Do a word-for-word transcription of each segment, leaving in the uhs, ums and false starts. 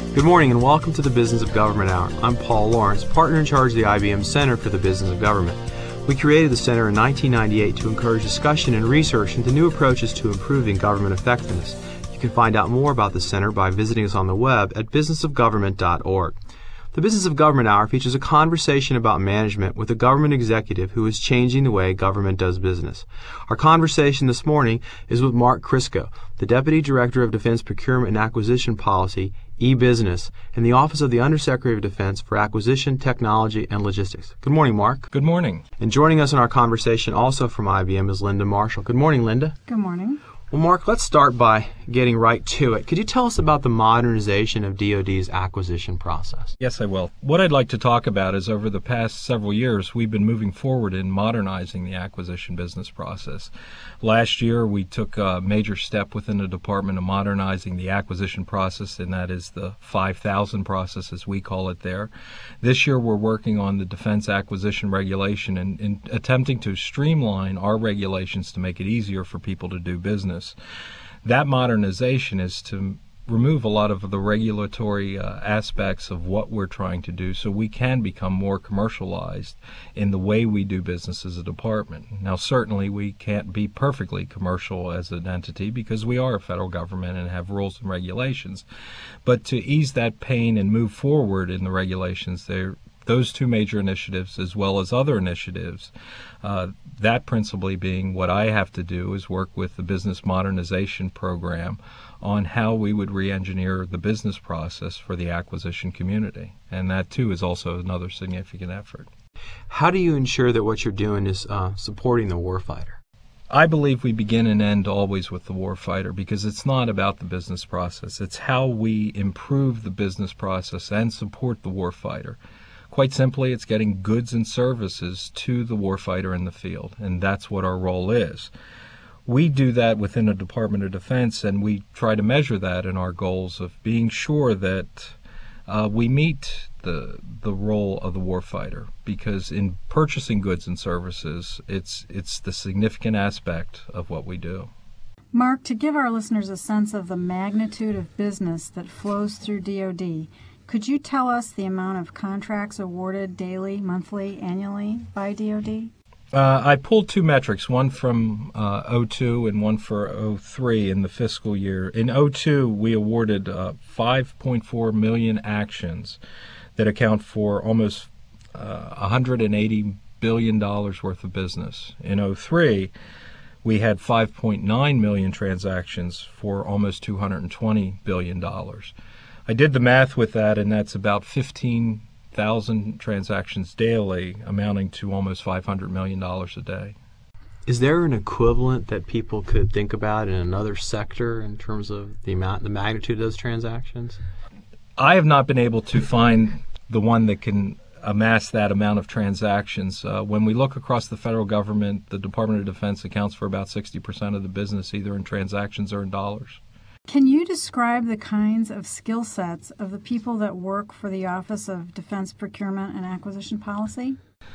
Good morning and welcome to the Business of Government Hour. I'm Paul Lawrence, partner in charge of the I B M Center for the Business of Government. We created the center in nineteen ninety-eight to encourage discussion and research into new approaches to improving government effectiveness. You can find out more about the center by visiting us on the web at business of government dot org. The Business of Government Hour features a conversation about management with a government executive who is changing the way government does business. Our conversation this morning is with Mark Crisco, the Deputy Director of Defense Procurement and Acquisition Policy, E-Business, in the Office of the Undersecretary of Defense for Acquisition, Technology, and Logistics. Good morning, Mark. Good morning. And joining us in our conversation also from I B M is Linda Marshall. Good morning, Linda. Good morning. Well, Mark, let's start by getting right to it. Could you tell us about the modernization of D O D's acquisition process? Yes, I will. What I'd like to talk about is over the past several years, we've been moving forward in modernizing the acquisition business process. Last year, we took a major step within the department of modernizing the acquisition process, and that is the five thousand process, as we call it there. This year, we're working on the Defense Acquisition Regulation and, and attempting to streamline our regulations to make it easier for people to do business. That modernization is to remove a lot of the regulatory uh, aspects of what we're trying to do so we can become more commercialized in the way we do business as a department. Now, certainly we can't be perfectly commercial as an entity because we are a federal government and have rules and regulations. But to ease that pain and move forward in the regulations, there those two major initiatives, as well as other initiatives, uh, that principally being what I have to do is work with the Business Modernization Program on how we would re-engineer the business process for the acquisition community. And that, too, is also another significant effort. How do you ensure that what you're doing is uh, supporting the warfighter? I believe we begin and end always with the warfighter because it's not about the business process. It's how we improve the business process and support the warfighter. Quite simply, it's getting goods and services to the warfighter in the field, and that's what our role is. We do that within the Department of Defense, and we try to measure that in our goals of being sure that uh, we meet the the role of the warfighter, because in purchasing goods and services, it's it's the significant aspect of what we do. Mark, to give our listeners a sense of the magnitude of business that flows through D O D, could you tell us the amount of contracts awarded daily, monthly, annually by D O D? Uh, I pulled two metrics, one from uh, oh two and one for oh three in the fiscal year. In oh two, we awarded uh, five point four million actions that account for almost uh, one hundred eighty billion dollars worth of business. In oh three, we had five point nine million transactions for almost two hundred twenty billion dollars. I did the math with that, and that's about fifteen thousand transactions daily, amounting to almost five hundred million dollars a day. Is there an equivalent that people could think about in another sector in terms of the amount, the magnitude of those transactions? I have not been able to find the one that can amass that amount of transactions. Uh, when we look across the federal government, the Department of Defense accounts for about sixty percent of the business, either in transactions or in dollars. Can you describe the kinds of skill sets of the people that work for the Office of Defense Procurement and Acquisition Policy?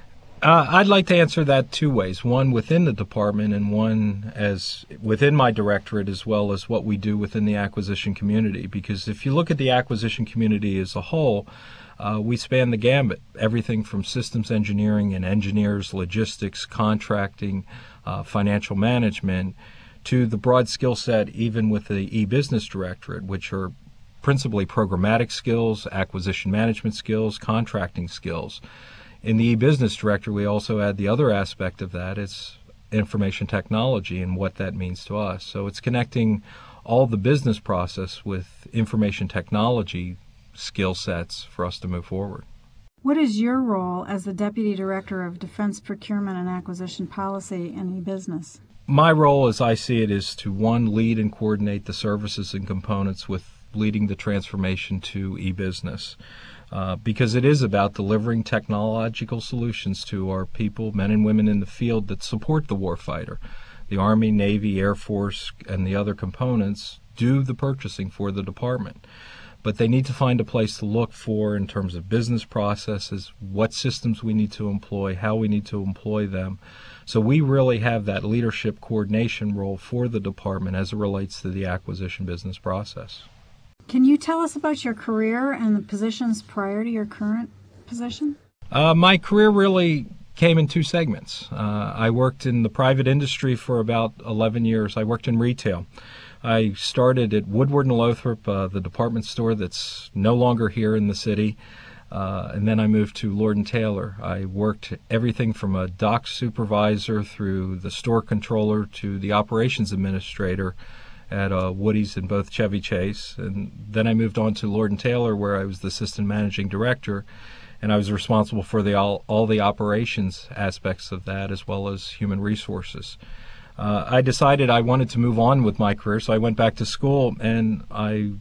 Uh, I'd like to answer that two ways, one within the department and one as within my directorate, as well as what we do within the acquisition community. Because if you look at the acquisition community as a whole, uh, we span the gambit, everything from systems engineering and engineers, logistics, contracting, uh, financial management, to the broad skill set even with the e-business directorate, which are principally programmatic skills, acquisition management skills, contracting skills. In the e-business directorate, we also add the other aspect of that, it's information technology and what that means to us. So it's connecting all the business process with information technology skill sets for us to move forward. What is your role as the Deputy Director of Defense Procurement and Acquisition Policy in e-business? My role, as I see it, is to, one, lead and coordinate the services and components with leading the transformation to e-business, uh, because it is about delivering technological solutions to our people, men and women in the field that support the warfighter. The Army, Navy, Air Force, and the other components do the purchasing for the department. But they need to find a place to look for in terms of business processes, what systems we need to employ, how we need to employ them. So we really have that leadership coordination role for the department as it relates to the acquisition business process. Can you tell us about your career and the positions prior to your current position? Uh, my career really came in two segments. Uh, I worked in the private industry for about eleven years. I worked in retail. I started at Woodward and Lothrop, uh, the department store that's no longer here in the city, uh, and then I moved to Lord and Taylor. I worked everything from a dock supervisor through the store controller to the operations administrator at uh, Woody's in both Chevy Chase, and then I moved on to Lord and Taylor, where I was the assistant managing director, and I was responsible for the all, all the operations aspects of that as well as human resources. Uh, I decided I wanted to move on with my career, so I went back to school and I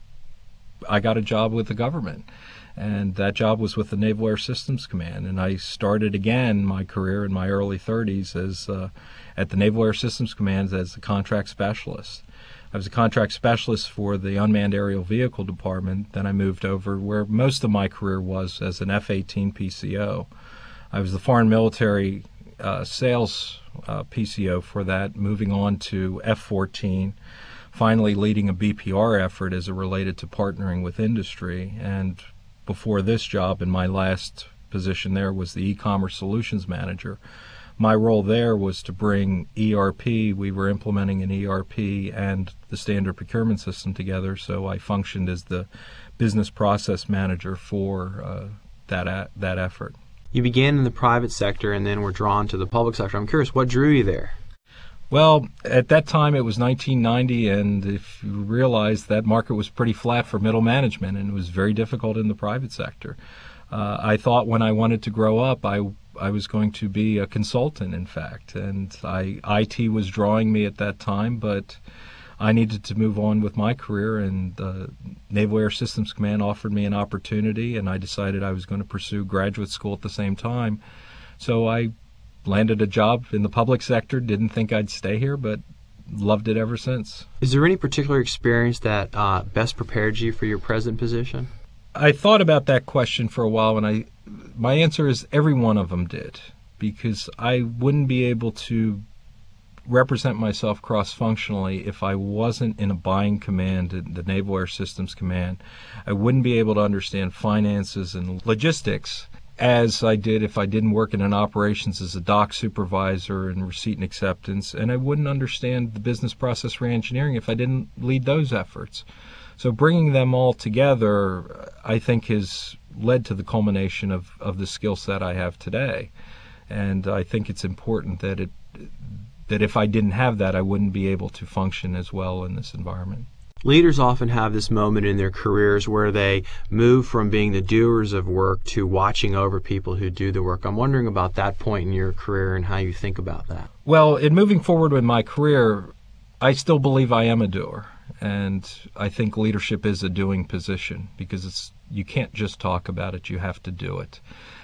I got a job with the government. And that job was with the Naval Air Systems Command. And I started again my career in my early thirties as uh, at the Naval Air Systems Command as a contract specialist. I was a contract specialist for the Unmanned Aerial Vehicle Department. Then I moved over where most of my career was as an F eighteen P C O. I was the Foreign Military uh, Sales uh, P C O for that, moving on to F fourteen, finally leading a B P R effort as it related to partnering with industry. And before this job, in my last position there, was the e-commerce solutions manager. My role there was to bring E R P. We were implementing an E R P and the standard procurement system together, so I functioned as the business process manager for uh, that a- that effort. You began in the private sector and then were drawn to the public sector. I'm curious, what drew you there? Well, at that time it was nineteen ninety, and if you realize that market was pretty flat for middle management, and it was very difficult in the private sector. Uh, I thought when I wanted to grow up, I I was going to be a consultant, in fact, and I I T was drawing me at that time, but I needed to move on with my career, and uh, Naval Air Systems Command offered me an opportunity, and I decided I was going to pursue graduate school at the same time. So I landed a job in the public sector, didn't think I'd stay here, but loved it ever since. Is there any particular experience that uh, best prepared you for your present position? I thought about that question for a while, and I, my answer is every one of them did, because I wouldn't be able to represent myself cross-functionally if I wasn't in a buying command in the Naval Air Systems Command. I wouldn't be able to understand finances and logistics as I did if I didn't work in an operations as a dock supervisor and receipt and acceptance, and I wouldn't understand the business process reengineering if I didn't lead those efforts. So bringing them all together, I think, has led to the culmination of, of the skill set I have today. And I think it's important that it that if I didn't have that, I wouldn't be able to function as well in this environment. Leaders often have this moment in their careers where they move from being the doers of work to watching over people who do the work. I'm wondering about that point in your career and how you think about that. Well, in moving forward with my career, I still believe I am a doer. And I think leadership is a doing position, because it's you can't just talk about it, you have to do it.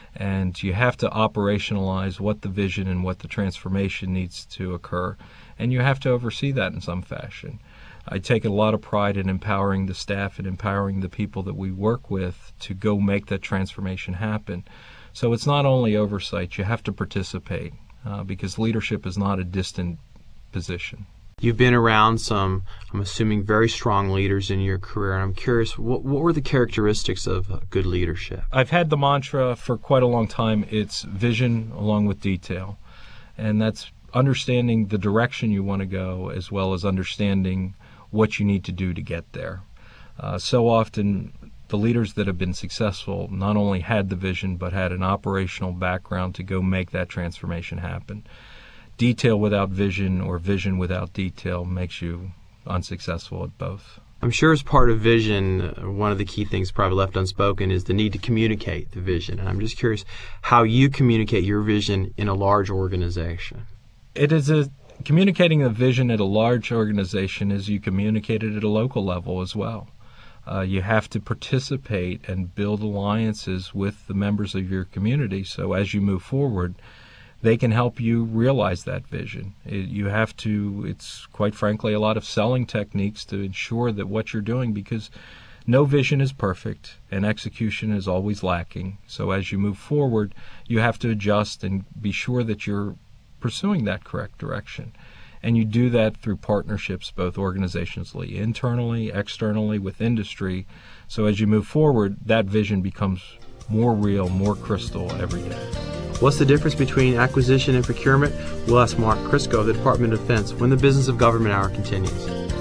And you have to operationalize what the vision and what the transformation needs to occur, and you have to oversee that in some fashion. I take a lot of pride in empowering the staff and empowering the people that we work with to go make that transformation happen. So it's not only oversight, you have to participate, uh, because leadership is not a distant position. You've been around some, I'm assuming, very strong leaders in your career, and I'm curious, what, what were the characteristics of good leadership? I've had the mantra for quite a long time, it's vision along with detail. And that's understanding the direction you want to go as well as understanding what you need to do to get there. Uh, so often, the leaders that have been successful not only had the vision, but had an operational background to go make that transformation happen. Detail without vision or vision without detail makes you unsuccessful at both. I'm sure as part of vision, one of the key things probably left unspoken is the need to communicate the vision. And I'm just curious how you communicate your vision in a large organization. It is a communicating the vision at a large organization as you communicate it at a local level as well. Uh, you have to participate and build alliances with the members of your community, so as you move forward, they can help you realize that vision. It, you have to, it's quite frankly a lot of selling techniques to ensure that what you're doing, because no vision is perfect and execution is always lacking. So as you move forward, you have to adjust and be sure that you're pursuing that correct direction. And you do that through partnerships, both organizationally, internally, externally, with industry. So as you move forward, that vision becomes more real, more crystal every day. What's the difference between acquisition and procurement? We'll ask Mark Crisco of the Department of Defense when the Business of Government Hour continues.